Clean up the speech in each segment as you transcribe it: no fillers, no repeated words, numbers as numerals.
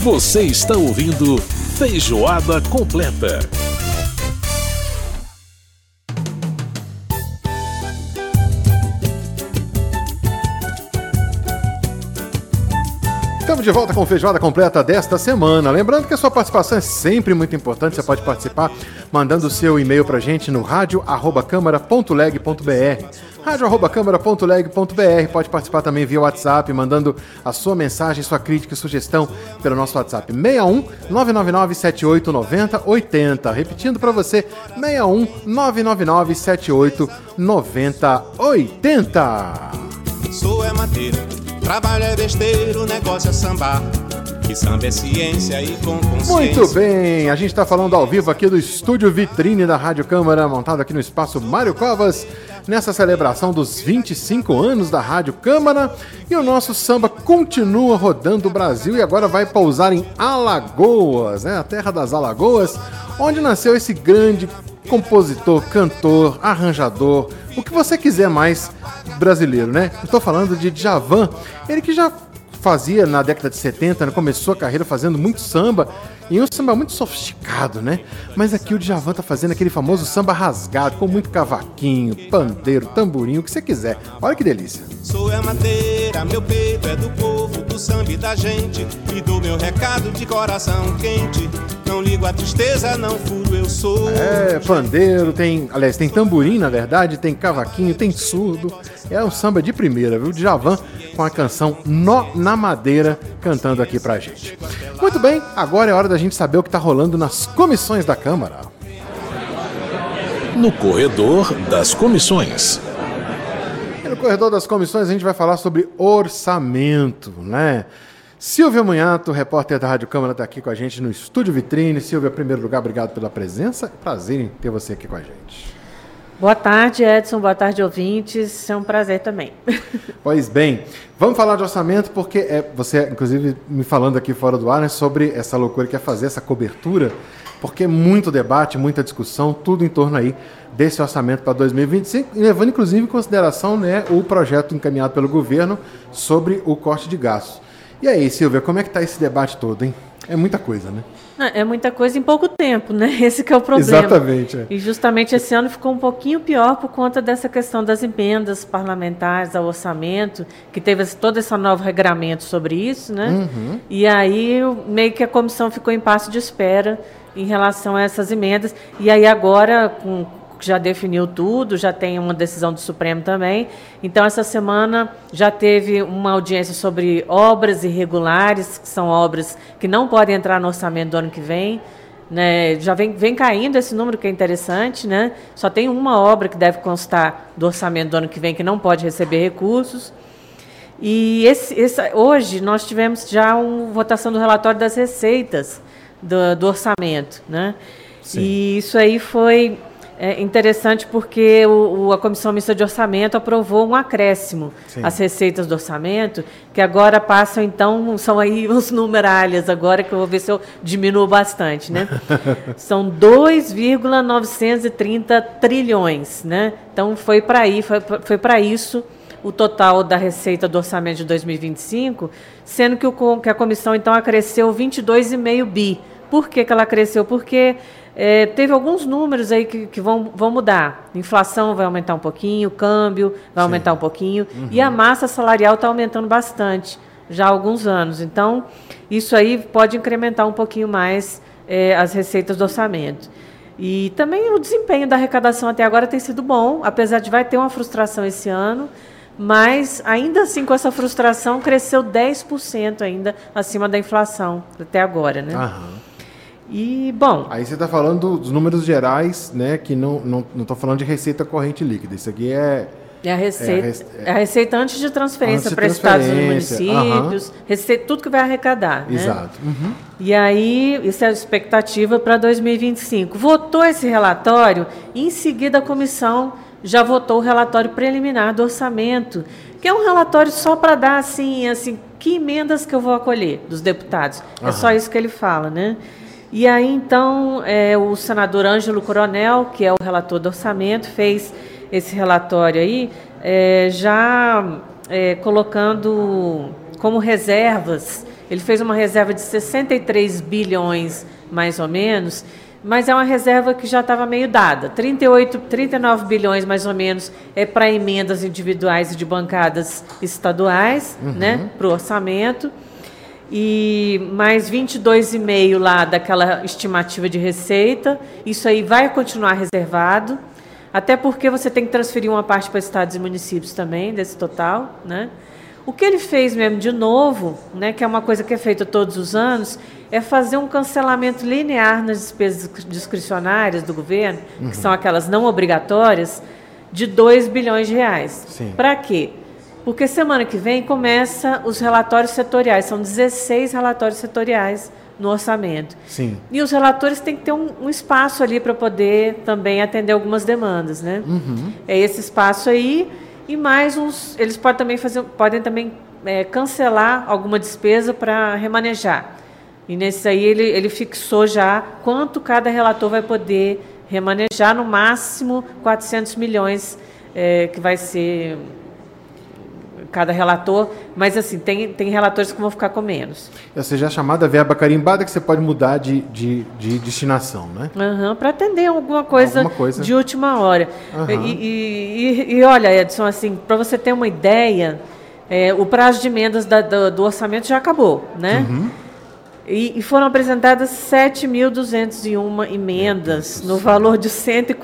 Você está ouvindo Feijoada Completa. Estamos de volta com Feijoada Completa desta semana. Lembrando que a sua participação é sempre muito importante. Você pode participar mandando o seu e-mail pra gente no radio@câmara.leg.br. radio@câmara.leg.br. Pode participar também via WhatsApp, mandando a sua mensagem, sua crítica e sugestão pelo nosso WhatsApp 61 999 78 90 80. Repetindo para você, 61 999 78 90 80. Sou é madeira, trabalho é besteira, o negócio é sambar. Que samba é ciência e com consciência. Muito bem, a gente está falando ao vivo aqui do estúdio Vitrine da Rádio Câmara, montado aqui no espaço Mário Covas, nessa celebração dos 25 anos da Rádio Câmara. E o nosso samba continua rodando o Brasil e agora vai pousar em Alagoas, né? A terra das Alagoas, onde nasceu esse grande compositor, cantor, arranjador, o que você quiser mais brasileiro, né? Eu tô falando de Djavan, ele que já fazia na década de 70, né? Começou a carreira fazendo muito samba, e um samba muito sofisticado, né? Mas aqui o Djavan tá fazendo aquele famoso samba rasgado, com muito cavaquinho, pandeiro, tamborim, o que você quiser. Olha que delícia. Sou é madeira, meu peito é do povo, do samba e da gente, e do meu recado de coração quente. Não ligo a tristeza, não furo, eu sou. É, pandeiro, tem tamborim, na verdade, tem cavaquinho, tem surdo. É um samba de primeira, viu? Djavan com a canção Nó na Madeira, cantando aqui pra gente. Muito bem, agora é hora da gente saber o que tá rolando nas comissões da Câmara. No corredor das comissões. E no corredor das comissões a gente vai falar sobre orçamento, né? Silvia Munhato, repórter da Rádio Câmara, está aqui com a gente no Estúdio Vitrine. Silvia, em primeiro lugar, obrigado pela presença. Prazer em ter você aqui com a gente. Boa tarde, Edson. Boa tarde, ouvintes. É um prazer também. Pois bem, vamos falar de orçamento, porque você, inclusive, me falando aqui fora do ar, né, sobre essa loucura que é fazer essa cobertura, porque é muito debate, muita discussão, tudo em torno aí desse orçamento para 2025, levando, inclusive, em consideração, né, o projeto encaminhado pelo governo sobre o corte de gastos. E aí, Silvia, como é que está esse debate todo, hein? É muita coisa, né? É muita coisa em pouco tempo, né? Esse que é o problema. Exatamente. É. E justamente esse ano ficou um pouquinho pior por conta dessa questão das emendas parlamentares ao orçamento, que teve todo esse novo regramento sobre isso, né? Uhum. E aí meio que a comissão ficou em passo de espera em relação a essas emendas. E aí agora, já definiu tudo, já tem uma decisão do Supremo também. Então, essa semana já teve uma audiência sobre obras irregulares, que são obras que não podem entrar no orçamento do ano que vem. Né? Já vem caindo esse número, que é interessante, né? Só tem uma obra que deve constar do orçamento do ano que vem, que não pode receber recursos. E hoje nós tivemos já uma votação do relatório das receitas do orçamento, né? Sim. E isso aí foi interessante porque a Comissão Mista de Orçamento aprovou um acréscimo às receitas do orçamento, que agora passam, então, são aí os numeralhas agora, que eu vou ver se eu diminuo bastante, né? São 2,930 trilhões, né? Então, foi para isso o total da receita do orçamento de 2025, sendo que a comissão, então, acresceu 22,5 bi. Por que ela cresceu? Porque teve alguns números aí que vão mudar. A inflação vai aumentar um pouquinho, o câmbio vai aumentar um pouquinho, e a massa salarial está aumentando bastante, já há alguns anos. Então, isso aí pode incrementar um pouquinho mais as receitas do orçamento. E também o desempenho da arrecadação até agora tem sido bom, apesar de vai ter uma frustração esse ano, mas, ainda assim, com essa frustração, cresceu 10% ainda acima da inflação até agora, né? Aham. E, bom... Aí você está falando dos números gerais, né, que não estou falando de receita corrente líquida. Isso aqui é a receita antes de transferência para estados e municípios, receita, tudo que vai arrecadar. Exato. Né? Uhum. E aí, isso é a expectativa para 2025. Votou esse relatório, e em seguida a comissão já votou o relatório preliminar do orçamento, que é um relatório só para dar, assim, que emendas que eu vou acolher dos deputados. É só isso que ele fala, né? E aí, então, o senador Ângelo Coronel, que é o relator do orçamento, fez esse relatório aí, colocando como reservas ele fez uma reserva de 63 bilhões, mais ou menos, mas é uma reserva que já estava meio dada. 39 bilhões, mais ou menos, é para emendas individuais e de bancadas estaduais, né, para o orçamento, e mais 22,5 lá daquela estimativa de receita. Isso aí vai continuar reservado, até porque você tem que transferir uma parte para estados e municípios também, desse total, né? O que ele fez mesmo de novo, né, que é uma coisa que é feita todos os anos, é fazer um cancelamento linear nas despesas discricionárias do governo, que são aquelas não obrigatórias, de 2 bilhões de reais. Para quê? Porque semana que vem começa os relatórios setoriais, são 16 relatórios setoriais no orçamento. Sim. E os relatores têm que ter um espaço ali para poder também atender algumas demandas, né? É esse espaço aí. E mais uns, eles podem também cancelar alguma despesa para remanejar. E nesse aí ele fixou já quanto cada relator vai poder remanejar, no máximo 400 milhões, que vai ser cada relator, mas assim, tem relatores que vão ficar com menos. Ou seja, a chamada verba carimbada que você pode mudar de destinação, né? Para atender alguma coisa de última hora. E olha, Edson, assim, para você ter uma ideia, o prazo de emendas do orçamento já acabou, né? E foram apresentadas 7.201 emendas, no valor de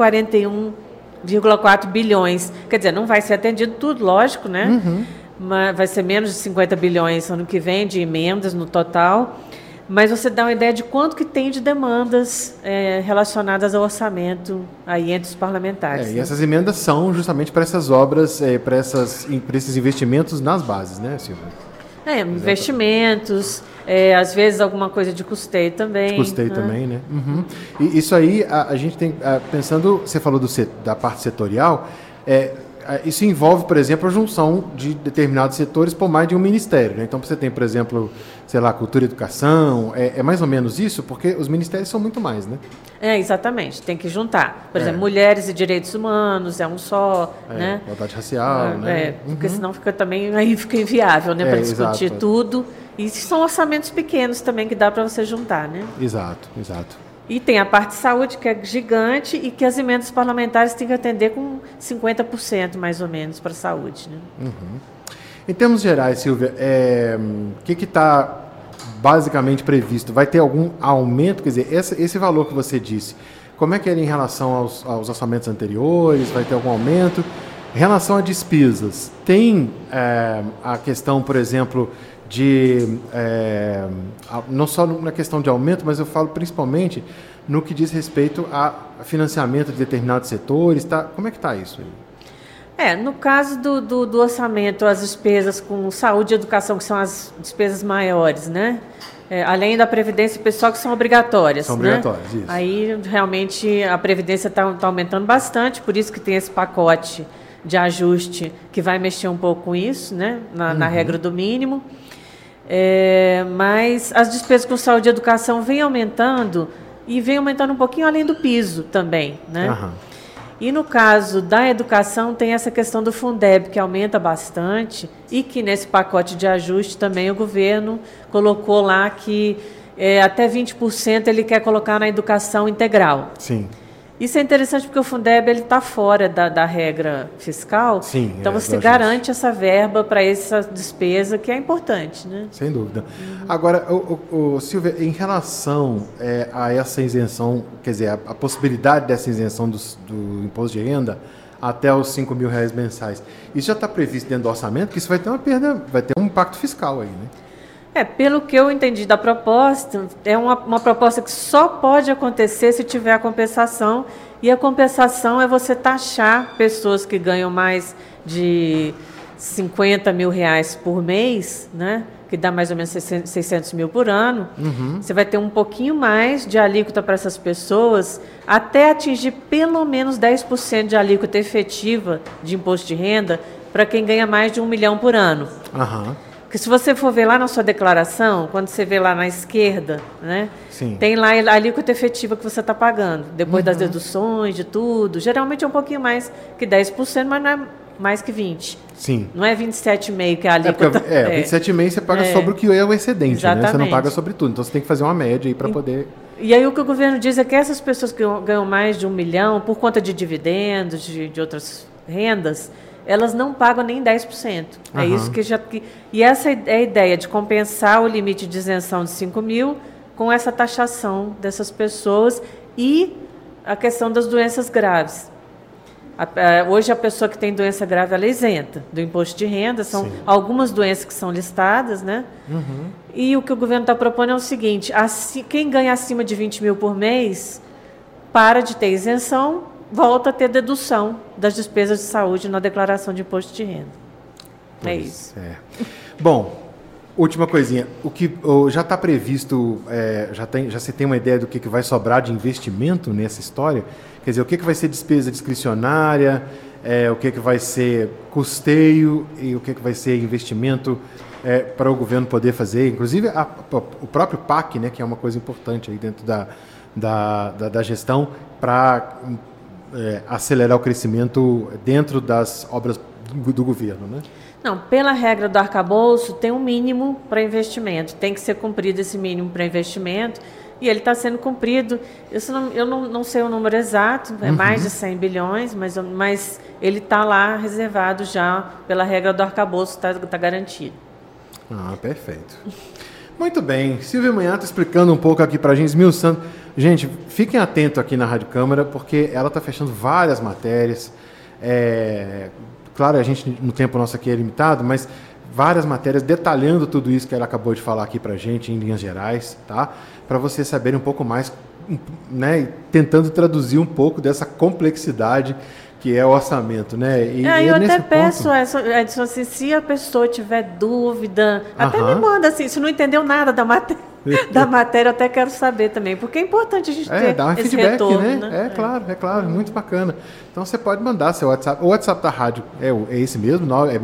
141,4 bilhões. Quer dizer, não vai ser atendido tudo, lógico, né? Mas vai ser menos de 50 bilhões ano que vem de emendas no total. Mas você dá uma ideia de quanto que tem de demandas relacionadas ao orçamento aí entre os parlamentares. E essas emendas são justamente para essas obras, para esses investimentos nas bases, né, Silvia? Investimentos, às vezes alguma coisa de custeio também. De custeio também, né? E isso aí, a gente tem, pensando, você falou da parte setorial, isso envolve, por exemplo, a junção de determinados setores por mais de um ministério, né? Então, você tem, por exemplo, sei lá, cultura e educação, é mais ou menos isso? Porque os ministérios são muito mais, né? Exatamente, tem que juntar. Por exemplo, mulheres e direitos humanos, é um só, né? Igualdade racial, né? Porque senão fica inviável, né? Para discutir tudo. E são orçamentos pequenos também que dá para você juntar, né? Exato. E tem a parte de saúde, que é gigante, e que as emendas parlamentares têm que atender com 50% mais ou menos para a saúde, né? Em termos gerais, Silvia, o que está basicamente previsto? Vai ter algum aumento? Quer dizer, esse valor que você disse, como é que era em relação aos orçamentos anteriores? Vai ter algum aumento? Em relação a despesas, tem a questão, por exemplo, não só na questão de aumento, mas eu falo principalmente no que diz respeito a financiamento de determinados setores, tá? Como é que está isso aí? No caso do orçamento, as despesas com saúde e educação, que são as despesas maiores, né? Além da Previdência Pessoal, que são obrigatórias. São obrigatórias, né? Isso. Aí, realmente, a Previdência está aumentando bastante, por isso que tem esse pacote de ajuste que vai mexer um pouco com isso, né? Na regra do mínimo. Mas as despesas com saúde e educação vêm aumentando e vem aumentando um pouquinho além do piso também, né? E no caso da educação tem essa questão do Fundeb, que aumenta bastante e que nesse pacote de ajuste também o governo colocou lá que até 20% ele quer colocar na educação integral. Sim. Isso é interessante porque o Fundeb está fora da regra fiscal. Sim, então você garante essa verba para essa despesa, que é importante, né? Sem dúvida. Agora, Silvia, em relação a essa isenção, quer dizer, a possibilidade dessa isenção do imposto de renda até os R$5.000 mensais, isso já está previsto dentro do orçamento? Porque isso vai ter uma perda, vai ter um impacto fiscal aí, né? Pelo que eu entendi da proposta, é uma proposta que só pode acontecer se tiver a compensação, e a compensação é você taxar pessoas que ganham mais de R$50 mil por mês, né? Que dá mais ou menos 600 mil por ano. Você vai ter um pouquinho mais de alíquota para essas pessoas, até atingir pelo menos 10% de alíquota efetiva de imposto de renda para quem ganha mais de R$1 milhão por ano. Porque se você for ver lá na sua declaração, quando você vê lá na esquerda, né, tem lá a alíquota efetiva que você está pagando, depois das deduções, de tudo. Geralmente é um pouquinho mais que 10%, mas não mais que 20. Sim. Não é 27,5 que é a alíquota. 27,5 você paga sobre o que é o excedente, né? Você não paga sobre tudo. Então você tem que fazer uma média aí para poder... E aí o que o governo diz é que essas pessoas que ganham mais de 1 milhão, por conta de dividendos, de outras rendas, elas não pagam nem 10%. É isso que já... E essa é a ideia de compensar o limite de isenção de 5 mil com essa taxação dessas pessoas e a questão das doenças graves. Hoje a pessoa que tem doença grave ela é isenta do imposto de renda, são algumas doenças que são listadas, né? E o que o governo está propondo é o seguinte, quem ganha acima de 20 mil por mês para de ter isenção, volta a ter dedução das despesas de saúde na declaração de imposto de renda. É isso. Bom, última coisinha, o que já está previsto, já se tem uma ideia do que vai sobrar de investimento nessa história? Quer dizer, o que vai ser despesa discricionária, o que vai ser custeio e o que vai ser investimento para o governo poder fazer, inclusive o próprio PAC, né, que é uma coisa importante aí dentro da gestão para acelerar o crescimento dentro das obras do governo, né? Não, pela regra do arcabouço, tem um mínimo para investimento, tem que ser cumprido esse mínimo para investimento, e ele está sendo cumprido. Eu não sei o número exato, é mais de 100 bilhões, mas ele está lá reservado já pela regra do arcabouço, está garantido. Perfeito. Muito bem, Silvia Manhato explicando um pouco aqui para a gente, esmiuçando. Gente, fiquem atentos aqui na Rádio Câmara, porque ela está fechando várias matérias. Claro, a gente, no tempo nosso aqui é limitado, mas várias matérias detalhando tudo isso que ela acabou de falar aqui para a gente, em linhas gerais, tá? Para vocês saberem um pouco mais, né? Tentando traduzir um pouco dessa complexidade que é o orçamento, né? Eu até peço, Edson, assim, se a pessoa tiver dúvida, até me manda, assim, se não entendeu nada da matéria, eu até quero saber também, porque é importante a gente ter dar um esse feedback, retorno, né? É claro, muito bacana. Então você pode mandar seu WhatsApp. O WhatsApp da rádio é esse mesmo, é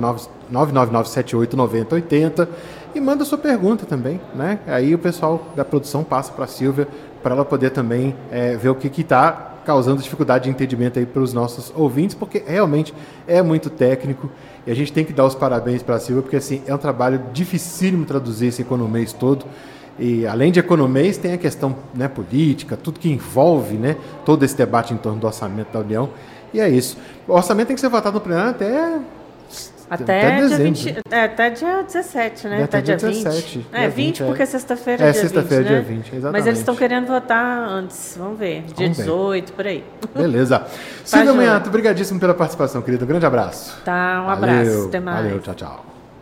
6199789080, e manda sua pergunta também, né? Aí o pessoal da produção passa para a Silvia para ela poder também ver o que está causando dificuldade de entendimento aí para os nossos ouvintes, porque realmente é muito técnico e a gente tem que dar os parabéns para a Silvia, porque assim, é um trabalho dificílimo traduzir esse economês todo. E além de economês, tem a questão, né, política, tudo que envolve, né, todo esse debate em torno do orçamento da União. E é isso. O orçamento tem que ser votado no plenário até dezembro. Até dia 17, né? Até dia 17. 20. 20 porque sexta-feira é dia 20, sexta-feira né? dia 20, exatamente. Mas eles estão querendo votar antes, vamos ver, dia 18, por aí. Beleza. Silvia Manhato, obrigadíssimo pela participação, querido. Um grande abraço. Tá, um abraço. Até mais. Valeu, tchau.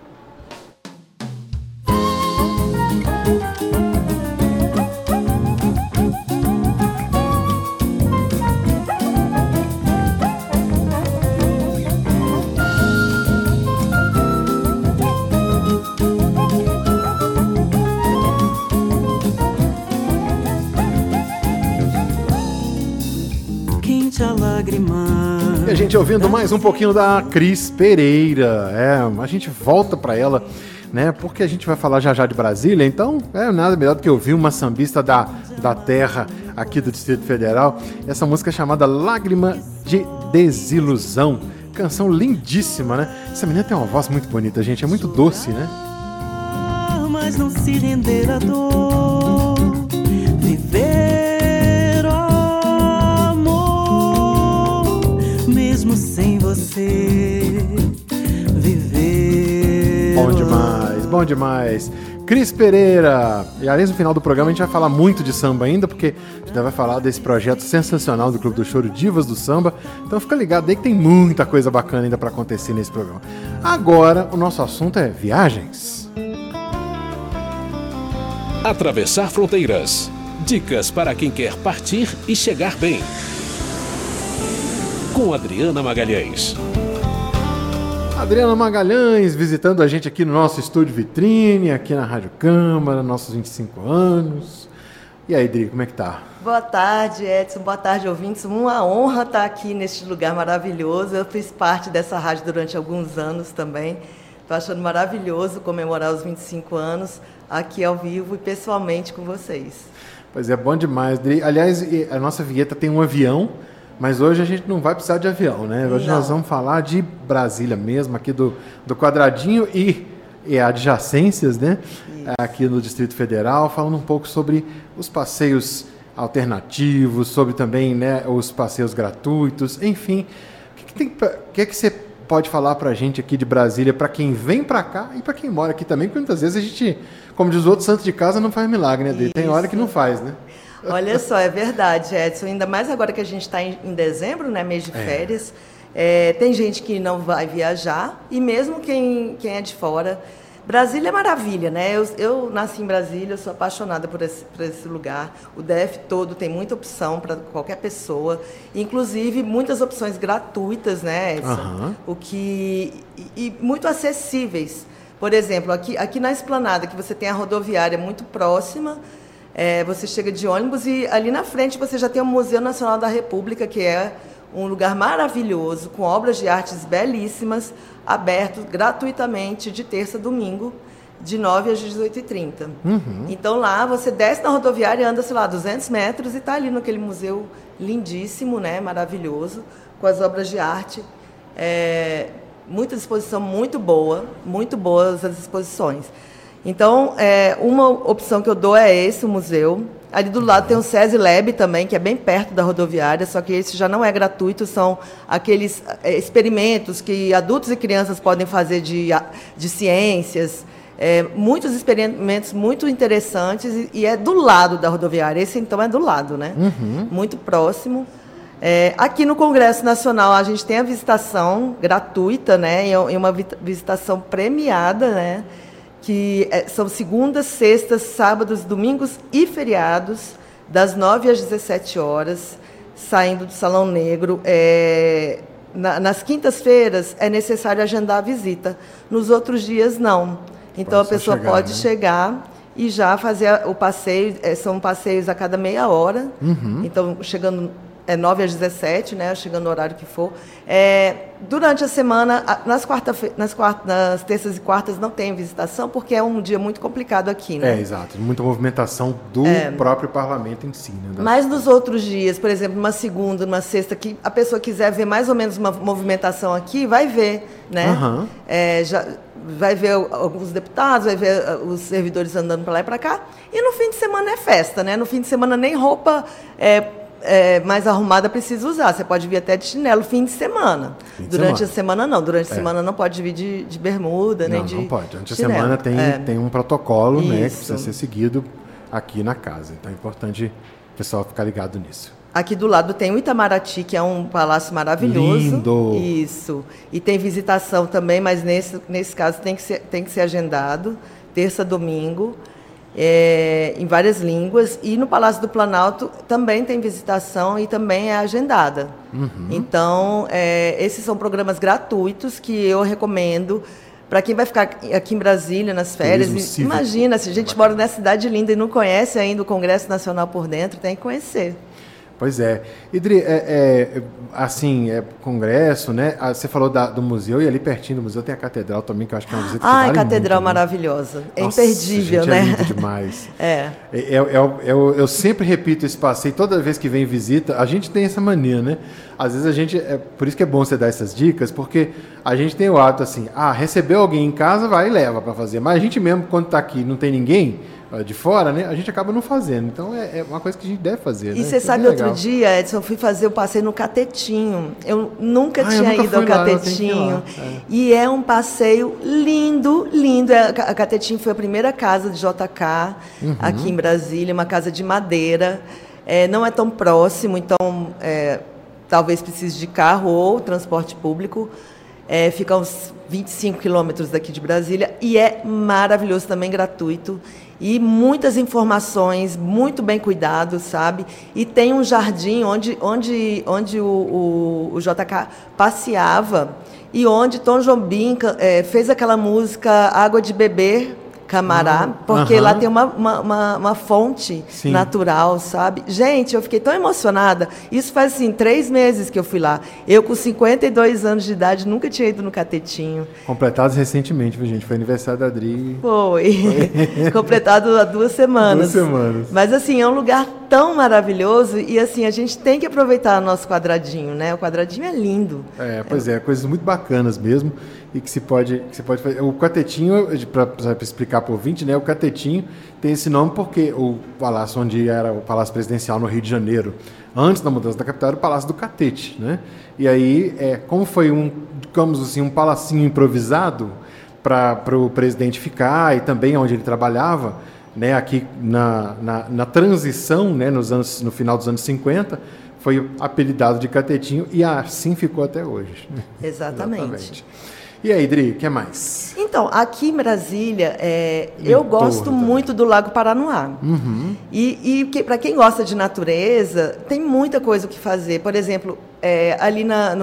E a gente ouvindo mais um pouquinho da Cris Pereira. A gente volta para ela, né? Porque a gente vai falar já de Brasília, então nada melhor do que ouvir uma sambista da terra aqui do Distrito Federal. Essa música é chamada Lágrima de Desilusão. Canção lindíssima, né? Essa menina tem uma voz muito bonita, gente. É muito doce, né? Mas não se render à dor, viver o amor, mesmo sem você viver. Bom demais. Cris Pereira. E além do final do programa a gente vai falar muito de samba ainda, porque a gente vai falar desse projeto sensacional do Clube do Choro, Divas do Samba. Então fica ligado aí que tem muita coisa bacana ainda para acontecer nesse programa. Agora o nosso assunto é viagens. Atravessar fronteiras. Dicas para quem quer partir e chegar bem. Com Adriana Magalhães. Adriana Magalhães visitando a gente aqui no nosso estúdio Vitrine, aqui na Rádio Câmara, nossos 25 anos. E aí, Adri, como é que tá? Boa tarde, Edson. Boa tarde, ouvintes. Uma honra estar aqui neste lugar maravilhoso. Eu fiz parte dessa rádio durante alguns anos também. Estou achando maravilhoso comemorar os 25 anos aqui ao vivo e pessoalmente com vocês. Pois é, bom demais, Adri. Aliás, a nossa vinheta tem um avião Mas hoje a gente não vai precisar de avião, né? Hoje nós vamos falar de Brasília mesmo, aqui do Quadradinho e adjacências, né? Aqui no Distrito Federal, falando um pouco sobre os passeios alternativos, sobre também, né, os passeios gratuitos, enfim. O que você pode falar pra gente aqui de Brasília, para quem vem para cá e para quem mora aqui também? Porque muitas vezes a gente, como diz os outros, santo de casa não faz milagre, né? Tem hora que não faz, né? Olha só, é verdade, Edson. Ainda mais agora que a gente está em dezembro, né, mês de férias. Tem gente que não vai viajar, e mesmo quem é de fora. Brasília é maravilha, né? Eu nasci em Brasília, eu sou apaixonada por esse lugar. O DF todo tem muita opção para qualquer pessoa, inclusive muitas opções gratuitas, né, Edson? E muito acessíveis. Por exemplo, aqui na Esplanada, que você tem a rodoviária muito próxima. Você chega de ônibus e ali na frente você já tem o Museu Nacional da República, que é um lugar maravilhoso, com obras de artes belíssimas, aberto gratuitamente de terça a domingo, de 9 às 18h30. Então lá você desce na rodoviária, anda, sei lá, 200 metros e está ali naquele museu lindíssimo, né, maravilhoso, com as obras de arte. Muita exposição muito boas as exposições. Então, uma opção que eu dou é esse, o museu. Ali do lado tem o SESI Lab também, que é bem perto da rodoviária, só que esse já não é gratuito, são aqueles experimentos que adultos e crianças podem fazer de ciências, muitos experimentos muito interessantes, e é do lado da rodoviária. Esse, então, é do lado, né? Muito próximo. Aqui no Congresso Nacional, a gente tem a visitação gratuita, né? E uma visitação premiada, né? Que são segundas, sextas, sábados, domingos e feriados, das 9 às 17 horas, saindo do Salão Negro. Nas quintas-feiras é necessário agendar a visita, nos outros dias não. Então a pessoa pode chegar e já fazer o passeio, são passeios a cada meia hora, então chegando 9 às 17, né, chegando no horário que for. Durante a semana, nas terças e quartas não tem visitação, porque é um dia muito complicado aqui, né? Exato. Muita movimentação do próprio parlamento em si, né? Mas nos outros dias, por exemplo, numa segunda, numa sexta, que a pessoa quiser ver mais ou menos uma movimentação aqui, vai ver, né? Vai ver alguns deputados, vai ver os servidores andando para lá e para cá. E no fim de semana é festa, né? No fim de semana nem roupa mais arrumada precisa usar. Você pode vir até de chinelo fim de semana. Durante a semana não. Durante a semana não pode vir de bermuda, nem de. Não pode. Durante a semana tem um protocolo, né, que precisa ser seguido aqui na casa. Então é importante o pessoal ficar ligado nisso. Aqui do lado tem o Itamaraty, que é um palácio maravilhoso. Lindo! Isso. E tem visitação também, mas nesse caso tem que ser agendado, terça, domingo. Em várias línguas, e no Palácio do Planalto também tem visitação e também é agendada. Então, esses são programas gratuitos que eu recomendo para quem vai ficar aqui em Brasília nas férias. Imagina, se a gente mora nessa cidade linda e não conhece ainda o Congresso Nacional por dentro, tem que conhecer. Pois é. Idri, congresso, né? Você falou do museu, e ali pertinho do museu tem a catedral também, que eu acho que é uma visita que vale catedral muito, maravilhosa. Né? Nossa, imperdível, gente, né? É lindo demais. Eu sempre repito esse passeio, toda vez que vem visita, a gente tem essa mania, né? Às vezes a gente, por isso que é bom você dar essas dicas, porque a gente tem o hábito assim, recebeu alguém em casa, vai e leva para fazer. Mas a gente mesmo, quando está aqui não tem ninguém de fora, né, a gente acaba não fazendo. Então é uma coisa que a gente deve fazer. E você sabe, outro dia, Edson, eu fui fazer o passeio no Catetinho. Eu nunca tinha ido ao Catetinho. E é um passeio lindo, lindo. A Catetinho foi a primeira casa de JK aqui em Brasília, uma casa de madeira. Não é tão próximo, então talvez precise de carro ou transporte público. Fica a uns 25 quilômetros daqui de Brasília, e é maravilhoso, também gratuito, e muitas informações, muito bem cuidado, sabe? E tem um jardim onde o JK passeava, e onde Tom Jobim fez aquela música Água de Beber, Camará, porque lá tem uma fonte natural, sabe? Gente, eu fiquei tão emocionada. Isso faz, 3 meses que eu fui lá. Eu, com 52 anos de idade, nunca tinha ido no Catetinho. Completados recentemente, viu, gente? Foi aniversário da Adri. Foi. Completado há 2 semanas. 2 semanas. Mas, assim, é um lugar tão maravilhoso e, assim, a gente tem que aproveitar o nosso quadradinho, né? O quadradinho é lindo. Pois é, coisas muito bacanas mesmo. E que se pode fazer. O Catetinho, para explicar para o ouvinte, né? O Catetinho tem esse nome porque o palácio onde era o Palácio Presidencial no Rio de Janeiro, antes da mudança da capital, era o Palácio do Catete, né? E aí, como foi digamos assim, um palacinho improvisado para o presidente ficar e também onde ele trabalhava, né? Aqui na transição, né? No final dos anos 50, foi apelidado de Catetinho e assim ficou até hoje. Exatamente. E aí, Dri, o que mais? Então, aqui em Brasília, eu gosto muito do Lago Paranoá. E para quem gosta de natureza, tem muita coisa o que fazer. Por exemplo, ali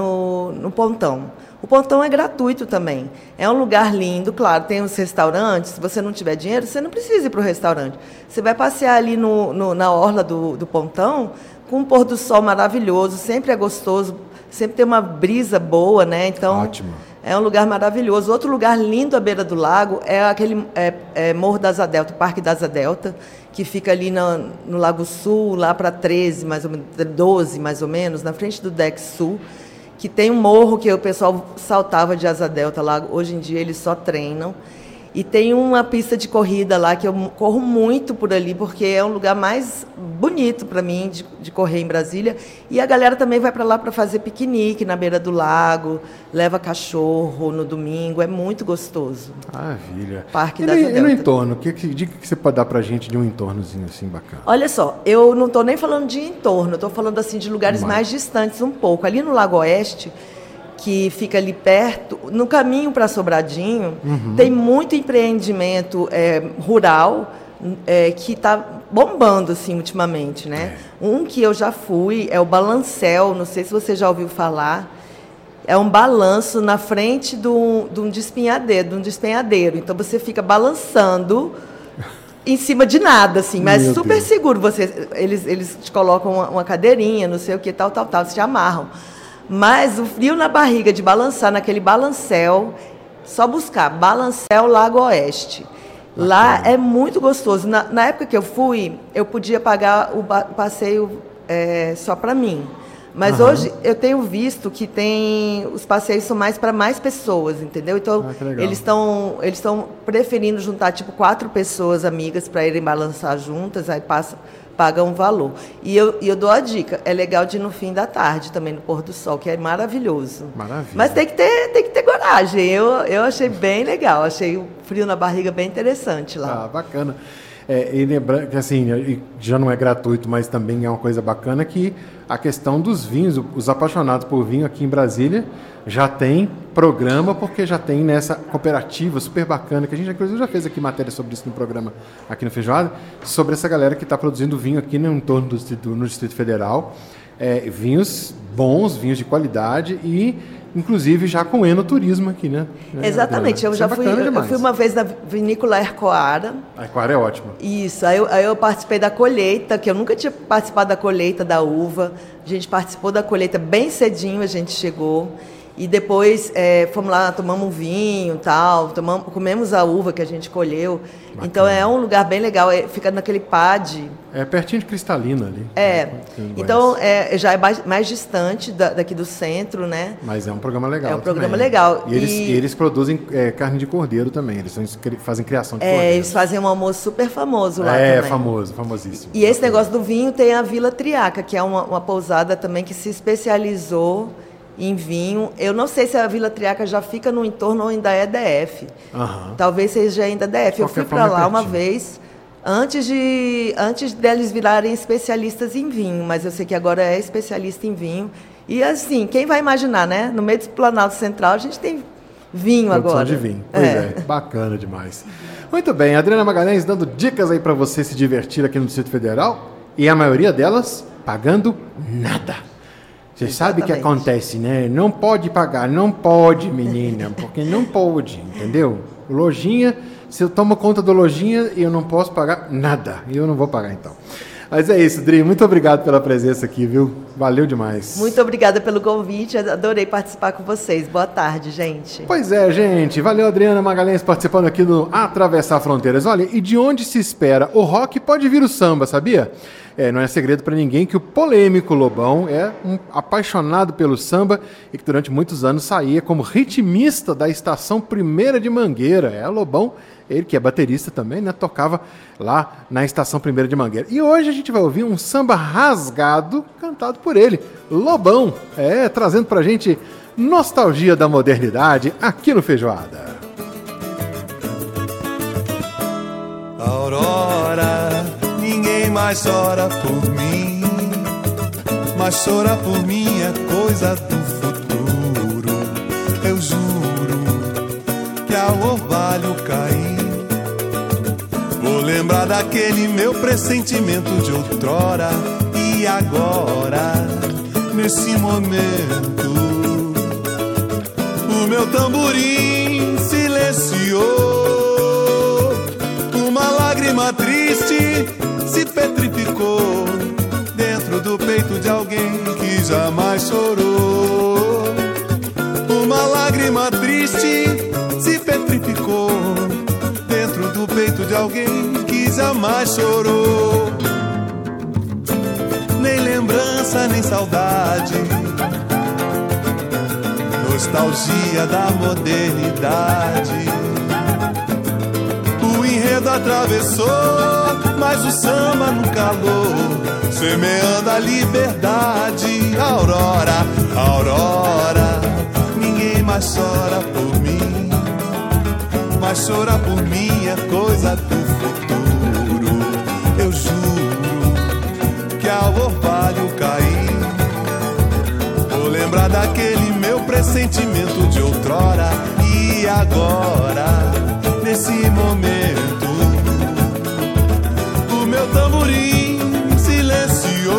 no Pontão. O Pontão é gratuito também. É um lugar lindo, claro, tem os restaurantes. Se você não tiver dinheiro, você não precisa ir para o restaurante. Você vai passear ali na orla do Pontão, com um pôr do sol maravilhoso, sempre é gostoso, sempre tem uma brisa boa, né? Então, ótimo. É um lugar maravilhoso. Outro lugar lindo à beira do lago é aquele Morro da Asa Delta, Parque da Asa Delta, que fica ali no Lago Sul, lá para 13, mais ou menos, 12, mais ou menos, na frente do Deck Sul, que tem um morro que o pessoal saltava de Asa Delta lá. Hoje em dia eles só treinam. E tem uma pista de corrida lá que eu corro muito por ali, porque é um lugar mais bonito para mim de correr em Brasília. E a galera também vai para lá para fazer piquenique na beira do lago, leva cachorro no domingo, é muito gostoso. Maravilha. Parque da Asa Delta. E no entorno, que dica que você pode dar para a gente de um entornozinho assim bacana? Olha só, eu não estou nem falando de entorno, estou falando assim de lugares mais distantes um pouco. Ali no Lago Oeste, que fica ali perto, no caminho para Sobradinho, tem muito empreendimento rural que está bombando assim, ultimamente, né? Um que eu já fui é o Balancel, não sei se você já ouviu falar. É um balanço na frente de um despenhadeiro. Então você fica balançando em cima de nada, assim, mas Meu super Deus. seguro. Eles te colocam uma cadeirinha, não sei o que, tal, se te amarram. Mas o frio na barriga de balançar naquele Balancel, só buscar Balancel Lago Oeste. Lá é muito gostoso. Na época que eu fui, eu podia pagar o passeio só para mim. Mas hoje eu tenho visto que os passeios são mais para mais pessoas, entendeu? Então, eles estão preferindo juntar tipo 4 pessoas amigas para irem balançar juntas, aí pagam um valor. E eu dou a dica, é legal de ir no fim da tarde também, no pôr do sol, que é maravilhoso. Maravilha. Mas tem que ter coragem. Eu achei bem legal, achei o frio na barriga bem interessante lá. Ah, bacana. E lembrando que assim, já não é gratuito, mas também é uma coisa bacana que a questão dos vinhos, os apaixonados por vinho aqui em Brasília já tem programa, porque já tem nessa cooperativa super bacana, que a gente inclusive já fez aqui matéria sobre isso no programa aqui no Feijoada, sobre essa galera que está produzindo vinho aqui no entorno no Distrito Federal, vinhos bons, vinhos de qualidade e inclusive já com enoturismo aqui, né? Exatamente, eu fui uma vez na vinícola Arcoara. A Arcoara é ótima. Isso, aí eu participei da colheita, que eu nunca tinha participado da colheita da uva. A gente participou da colheita bem cedinho, a gente chegou. E depois fomos lá, tomamos um vinho, tal, comemos a uva que a gente colheu. Bacana. Então é um lugar bem legal, fica naquele PAD. É pertinho de Cristalina ali. Então já é mais distante daqui do centro, né? Mas é um programa legal. É um programa legal. E eles produzem carne de cordeiro também, eles fazem criação de cordeiro. Eles fazem um almoço super famoso lá também. É famoso, famosíssimo. E esse negócio do vinho tem a Vila Triaca, que é uma pousada também que se especializou em vinho. Eu não sei se a Vila Triaca já fica no entorno ou ainda é DF. Talvez seja ainda DF. Eu fui para lá uma vez, antes deles virarem especialistas em vinho, mas eu sei que agora é especialista em vinho. E assim, quem vai imaginar, né? No meio do Planalto Central, a gente tem vinho produção agora. De vinho. Pois é, bacana demais. Muito bem, Adriana Magalhães dando dicas aí para você se divertir aqui no Distrito Federal, e a maioria delas pagando nada. Você sabe o que acontece, né? Não pode pagar, não pode, menina, porque não pode, entendeu? Lojinha, Se eu tomo conta do lojinha e eu não posso pagar nada. E eu não vou pagar então. Mas é isso, Dri. Muito obrigado pela presença aqui, viu? Valeu demais. Muito obrigada pelo convite. Adorei participar com vocês. Boa tarde, gente. Pois é, gente. Valeu, Adriana Magalhães, participando aqui do Atravessar Fronteiras. Olha, e de onde se espera o rock pode vir o samba, sabia? Não é segredo para ninguém que o polêmico Lobão é um apaixonado pelo samba e que durante muitos anos saía como ritmista da Estação Primeira de Mangueira. Lobão, ele que é baterista também, né, tocava lá na Estação Primeira de Mangueira. E hoje a gente vai ouvir um samba rasgado cantado por ele, Lobão, trazendo pra gente nostalgia da modernidade aqui no Feijoada. Aurora, ninguém mais ora por mim, mas chora por mim é coisa do futuro. Eu juro que ao orvalho cair, vou lembrar daquele meu pressentimento de outrora. E agora, nesse momento, o meu tamborim silenciou, uma lágrima triste se petrificou dentro do peito de alguém que jamais chorou. Uma lágrima triste se petrificou dentro do peito de alguém que jamais chorou. Nem lembrança, nem saudade, nostalgia da modernidade. O enredo atravessou, mas o samba no calor, semeando a liberdade. Aurora, aurora, ninguém mais chora por mim, mas chorar por mim é coisa do futuro. Eu juro que ao orvalho cair, vou lembrar daquele meu pressentimento de outrora. E agora, nesse momento, o meu tamborim silenciou,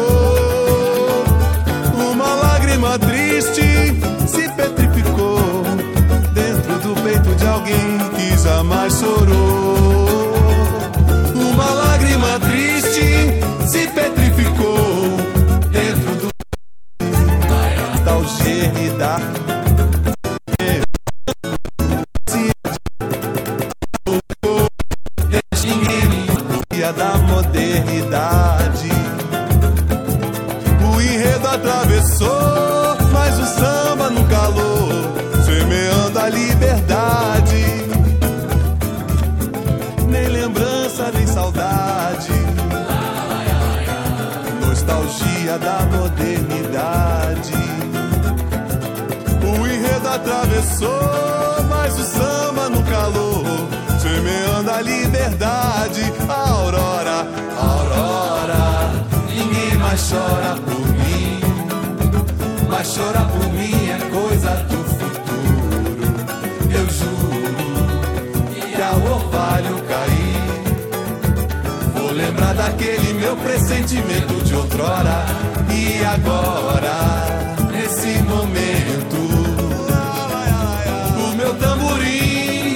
uma lágrima triste se petrificou dentro do peito de alguém que jamais chorou. Uma lágrima triste se petrificou dentro do nostalgia da modernidade. O enredo atravessou, mas o samba no calor, semeando a liberdade. Nem lembrança, nem saudade, nostalgia da modernidade. O enredo atravessou, mas o samba no calor, semeando a liberdade. Aurora, aurora, ninguém mais chora por mim, mas chorar por mim é coisa do futuro. Eu juro que ao orvalho cair, vou lembrar daquele meu pressentimento de outrora. E agora, nesse momento, o meu tamborim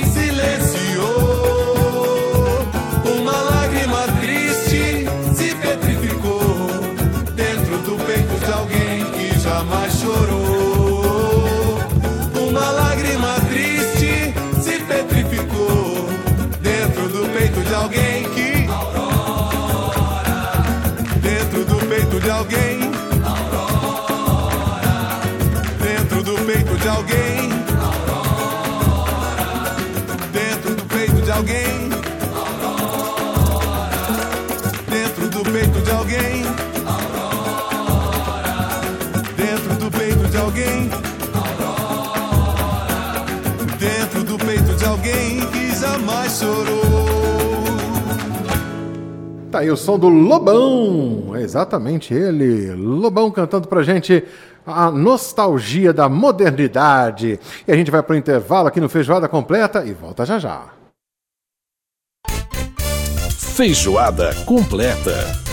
silenciou, uma lágrima triste se petrificou dentro do peito de alguém que jamais chorou. Uma lágrima triste se petrificou dentro do peito de alguém que... Aurora, dentro do peito de alguém. Aurora, dentro do peito de alguém. Aurora, dentro do peito de alguém. Aurora, dentro do peito de alguém. Aurora, dentro do peito de alguém. Aurora, dentro do peito de alguém que jamais chorou. Tá aí o som do Lobão, é exatamente ele, Lobão cantando pra gente a nostalgia da modernidade. E a gente vai pro intervalo aqui no Feijoada Completa e volta já já. Feijoada Completa.